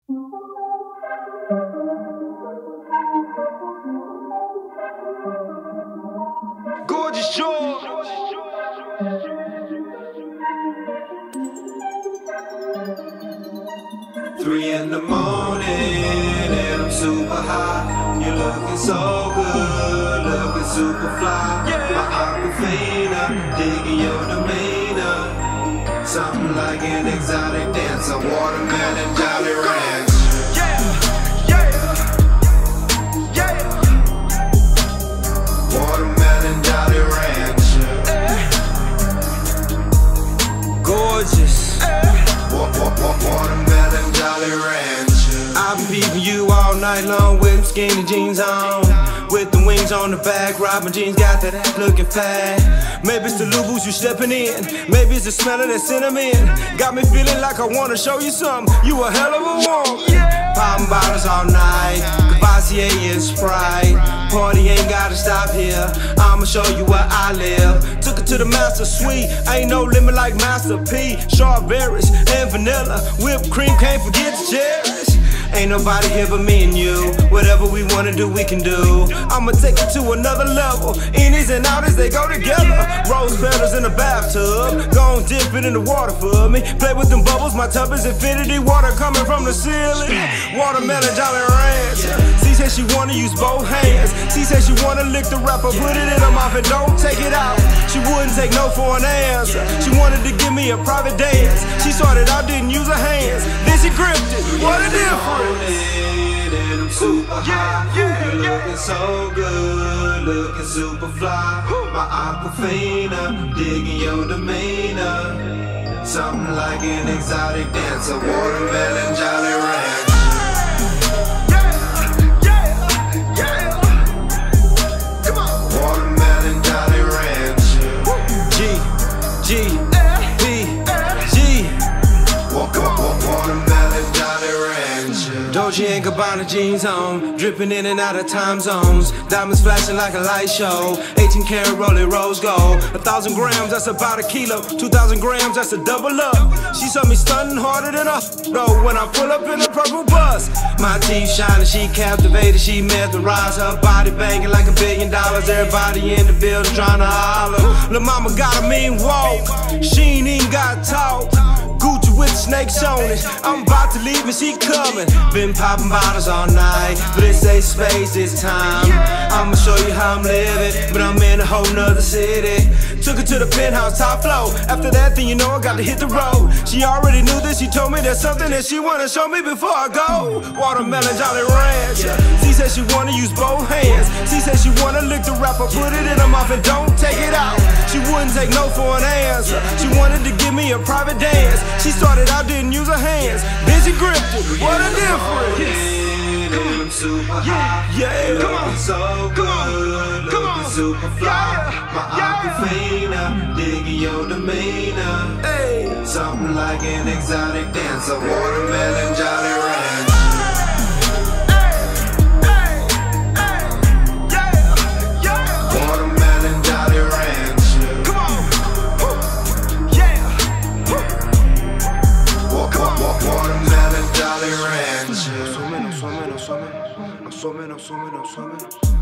Gorgeous George. 3 in the morning and I'm super high. You're looking so good, looking super fly. My Aquafina, digging your demeanor. Something like an exotic dancer, watermelon Jolly Ranch. Watermelon Jolly Ranch. Gorgeous. Watermelon Jolly Ranch. I've been peeping you all night long with them skinny jeans on, with the wings on the back. Robin jeans got that ass looking fat. Maybe it's the Lubus you stepping in, maybe it's the smell of that cinnamon. Got me feeling like I wanna show you something. You a hell of a woman. Popping bottles all night, Cavassier and Sprite. Party ain't gotta stop here, I'ma show you where I live. Took her to the Master Suite, ain't no limit like Master P. Strawberries and vanilla, whipped cream, can't forget the cherries. Ain't nobody here but me and you. Whatever we wanna do, we can do. I'ma take it to another level. Innies and outies, they go together. Rose petals in the bathtub, gon' dip it in the water for me. Play with them bubbles, my tub is infinity. Water coming from the ceiling. Watermelon Jolly Ranch. She said she wanna use both hands. She said she wanna lick the wrapper, put it in her mouth and don't take it out. She wouldn't take no for an answer. She wanted to give me a private dance. She started out, didn't use her hands. Then she gripped it. What a difference. And I'm super high. You're looking so good, looking super fly. My Aquafina, digging your demeanor. Something like an exotic dancer, watermelon Jolly Ranch. Watermelon Jolly Ranch. G. Watermelon Jolly Ranch. Dolce and Gabbana jeans on, dripping in and out of time zones. Diamonds flashing like a light show. 18 karat rolling rose gold. 1,000 grams, that's about a kilo. 2,000 grams, that's a double up. She saw me stunning harder than a though when I pull up in a purple bus. My teeth shining, she captivated, she mesmerized. Her body banging like $1 billion. Everybody in the building trying to holler. Lil' mama got a mean walk, she ain't even got talk. Gucci with snakes on it, I'm about to leave and she coming. Been popping bottles all night, but it say space this time. I'ma show you how I'm living, but I'm in a whole nother city. Took her to the penthouse, top floor. After that, then you know I got to hit the road. She already knew this, she told me there's something that she wanna show me before I go. Watermelon Jolly Ranch. She said she wanna use both hands. She said she wanna lick the wrapper, put it in her mouth and don't take it out. She wouldn't take no for an answer. She wanted to give me a private dance. She started out, didn't use her hands. Then she gripped it. What a difference. And I'm super high. Looking so good, looking super fly. My Aquafina, digging your demeanor. Something like an exotic dancer, watermelon Jolly Ranch. Watermelon Jolly Ranch. Watermelon Jolly Ranch. I'm swimming.